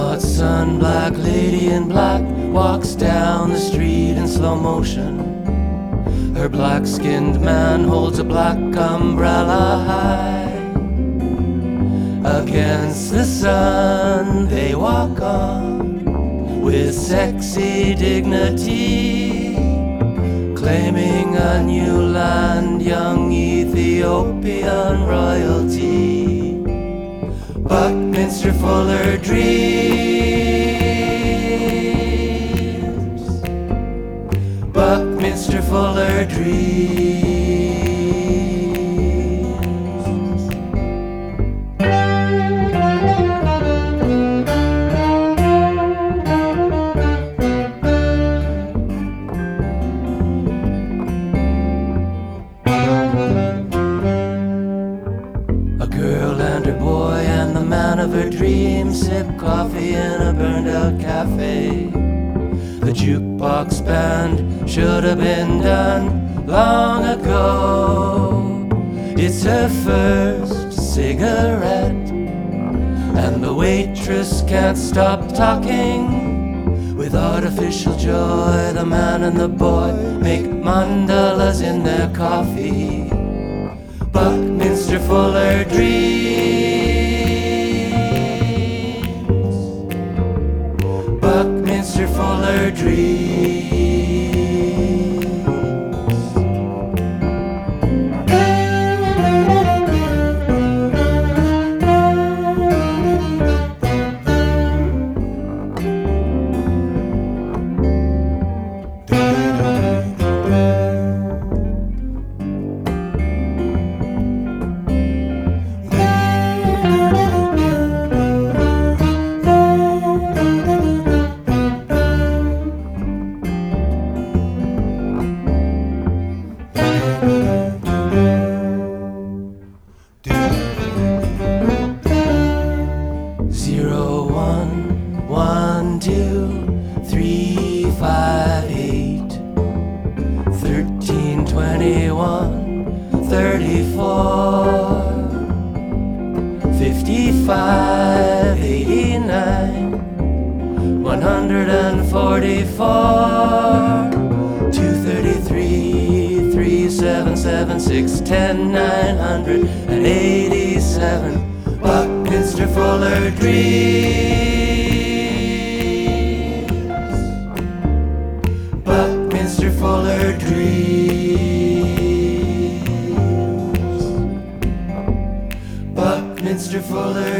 hot sun, black lady in black walks down the street in slow motion. Her black-skinned man holds a black umbrella high. Against the sun they walk on with sexy dignity, claiming a new land, young Ethiopian royalty. Buckminster Fuller dreams. Buckminster Fuller dreams. A girl and her boy and the man of her dreams sip coffee in a burned-out cafe. The jukebox band should have been done long ago. It's her first cigarette, and the waitress can't stop talking. With artificial joy, the man and the boy make mandalas in their coffee. Buckminster Fuller dreams. Buckminster Fuller dreams. 1, 2, 3, 5, 8, 13, 21, 34, 55, 89, 144, 233, 377, 610, 987. Buckminster Fuller dreams. Buckminster Fuller dreams. Buckminster Fuller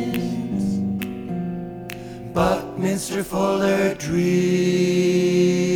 dreams. Buckminster Fuller dreams.